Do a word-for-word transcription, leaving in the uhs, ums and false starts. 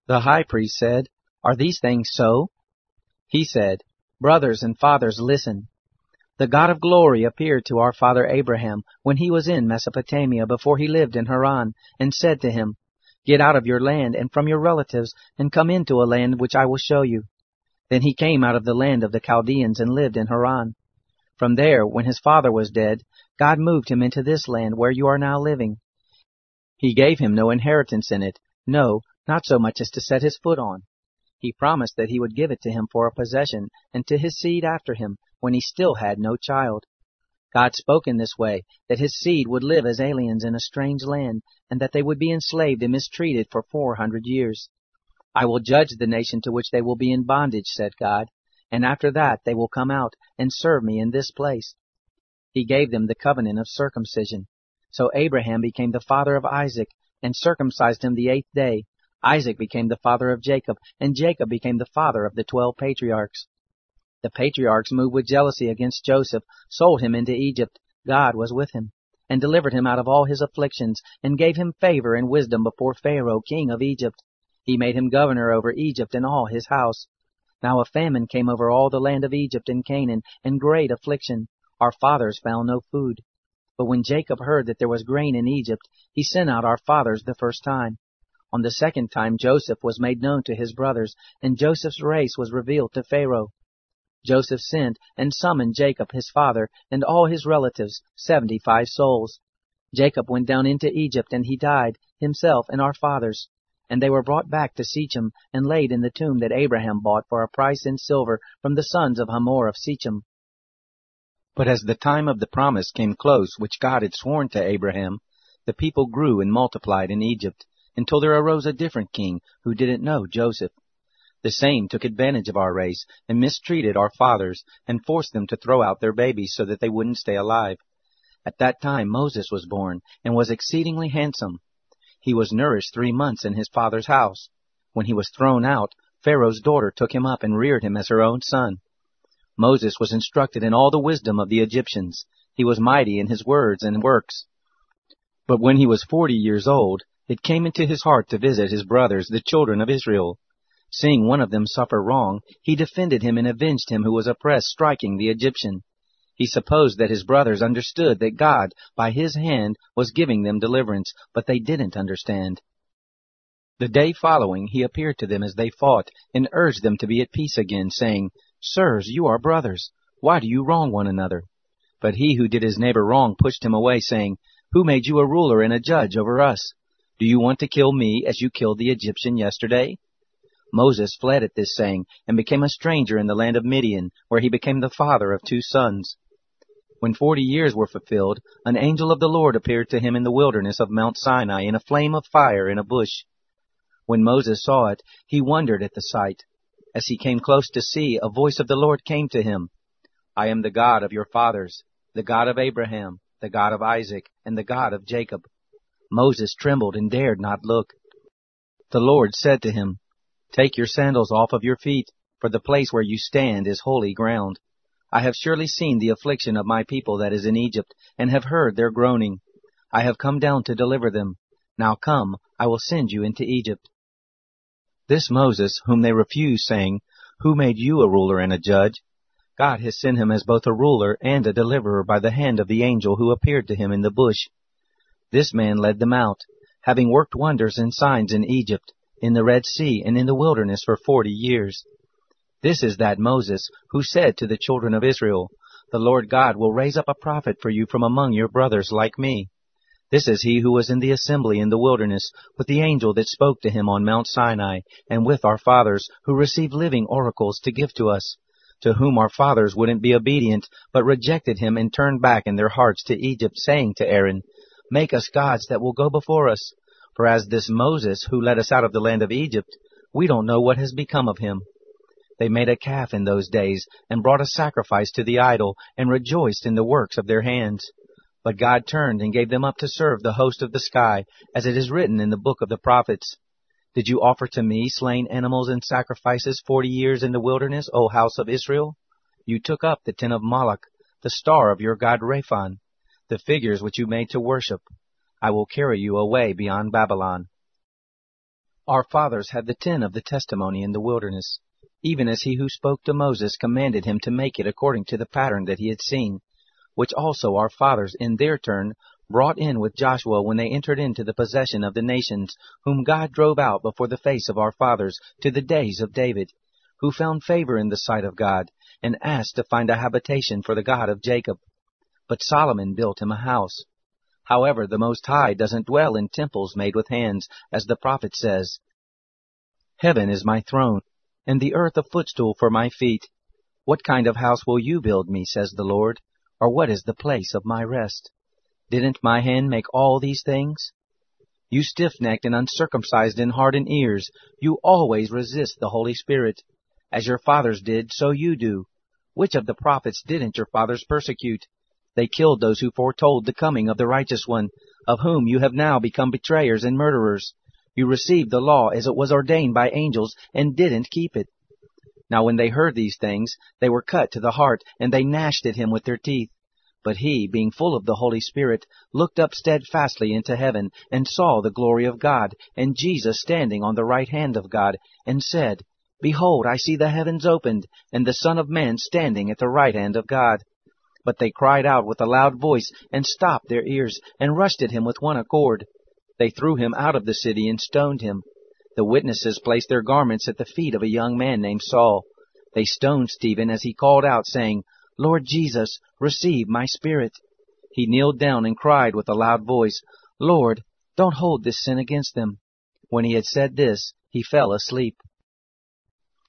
The high priest said, "Are these things so?" He said, "Brothers and fathers, listen. The God of glory appeared to our father Abraham when he was in Mesopotamia before he lived in Haran, and said to him, 'Get out of your land and from your relatives, and come into a land which I will show you.' Then he came out of the land of the Chaldeans and lived in Haran. From there, when his father was dead, God moved him into this land where you are now living. He gave him no inheritance in it, no, not so much as to set his foot on. He promised that he would give it to him for a possession, and to his seed after him, when he still had no child. God spoke in this way, that his seed would live as aliens in a strange land, and that they would be enslaved and mistreated for four hundred years. 'I will judge the nation to which they will be in bondage,' said God, 'and after that they will come out and serve me in this place.' He gave them the covenant of circumcision. So Abraham became the father of Isaac, and circumcised him the eighth day. Isaac became the father of Jacob, and Jacob became the father of the twelve patriarchs. The patriarchs, moved with jealousy against Joseph, sold him into Egypt. God was with him, and delivered him out of all his afflictions, and gave him favor and wisdom before Pharaoh, king of Egypt. He made him governor over Egypt and all his house. Now a famine came over all the land of Egypt and Canaan, and great affliction. Our fathers found no food. But when Jacob heard that there was grain in Egypt, he sent out our fathers the first time. On the second time Joseph was made known to his brothers, and Joseph's race was revealed to Pharaoh. Joseph sent and summoned Jacob his father and all his relatives, seventy-five souls. Jacob went down into Egypt, and he died, himself and our fathers. And they were brought back to Shechem, and laid in the tomb that Abraham bought for a price in silver from the sons of Hamor of Shechem. But as the time of the promise came close, which God had sworn to Abraham, the people grew and multiplied in Egypt, until there arose a different king who didn't know Joseph. The same took advantage of our race, and mistreated our fathers, and forced them to throw out their babies so that they wouldn't stay alive. At that time Moses was born, and was exceedingly handsome. He was nourished three months in his father's house. When he was thrown out, Pharaoh's daughter took him up and reared him as her own son. Moses was instructed in all the wisdom of the Egyptians. He was mighty in his words and works. But when he was forty years old, it came into his heart to visit his brothers, the children of Israel. Seeing one of them suffer wrong, he defended him and avenged him who was oppressed, striking the Egyptian. He supposed that his brothers understood that God, by his hand, was giving them deliverance, but they didn't understand. The day following he appeared to them as they fought, and urged them to be at peace again, saying, "Sirs, you are brothers. Why do you wrong one another?" But he who did his neighbor wrong pushed him away, saying, "Who made you a ruler and a judge over us? Do you want to kill me as you killed the Egyptian yesterday?" Moses fled at this saying, and became a stranger in the land of Midian, where he became the father of two sons. When forty years were fulfilled, an angel of the Lord appeared to him in the wilderness of Mount Sinai in a flame of fire in a bush. When Moses saw it, he wondered at the sight. As he came close to see, a voice of the Lord came to him. "I am the God of your fathers, the God of Abraham, the God of Isaac, and the God of Jacob." Moses trembled and dared not look. The Lord said to him, "Take your sandals off of your feet, for the place where you stand is holy ground. I have surely seen the affliction of my people that is in Egypt, and have heard their groaning. I have come down to deliver them. Now come, I will send you into Egypt." This Moses, whom they refused, saying, "Who made you a ruler and a judge?" God has sent him as both a ruler and a deliverer by the hand of the angel who appeared to him in the bush. This man led them out, having worked wonders and signs in Egypt, in the Red Sea, and in the wilderness for forty years. This is that Moses who said to the children of Israel, "The Lord God will raise up a prophet for you from among your brothers like me." This is he who was in the assembly in the wilderness, with the angel that spoke to him on Mount Sinai, and with our fathers, who received living oracles to give to us, to whom our fathers wouldn't be obedient, but rejected him and turned back in their hearts to Egypt, saying to Aaron, "Make us gods that will go before us. For as this Moses, who led us out of the land of Egypt, we don't know what has become of him." They made a calf in those days, and brought a sacrifice to the idol, and rejoiced in the works of their hands. But God turned and gave them up to serve the host of the sky, as it is written in the book of the prophets. "Did you offer to me slain animals and sacrifices forty years in the wilderness, O house of Israel? You took up the tin of Moloch, the star of your god Rephan, the figures which you made to worship. I will carry you away beyond Babylon." Our fathers had the ten of the testimony in the wilderness, even as he who spoke to Moses commanded him to make it according to the pattern that he had seen, which also our fathers in their turn brought in with Joshua when they entered into the possession of the nations, whom God drove out before the face of our fathers to the days of David, who found favor in the sight of God, and asked to find a habitation for the God of Jacob. But Solomon built him a house. However, the Most High doesn't dwell in temples made with hands, as the prophet says, "Heaven is my throne, and the earth a footstool for my feet. What kind of house will you build me, says the Lord, or what is the place of my rest? Didn't my hand make all these things? You stiff-necked and uncircumcised in heart and ears, you always resist the Holy Spirit. As your fathers did, so you do. Which of the prophets didn't your fathers persecute? They killed those who foretold the coming of the righteous one, of whom you have now become betrayers and murderers. You received the law as it was ordained by angels, and didn't keep it." Now when they heard these things, they were cut to the heart, and they gnashed at him with their teeth. But he, being full of the Holy Spirit, looked up steadfastly into heaven, and saw the glory of God, and Jesus standing on the right hand of God, and said, "Behold, I see the heavens opened, and the Son of Man standing at the right hand of God." But they cried out with a loud voice, and stopped their ears, and rushed at him with one accord. They threw him out of the city and stoned him. The witnesses placed their garments at the feet of a young man named Saul. They stoned Stephen as he called out, saying, "Lord Jesus, receive my spirit." He kneeled down and cried with a loud voice, "Lord, don't hold this sin against them." When he had said this, he fell asleep.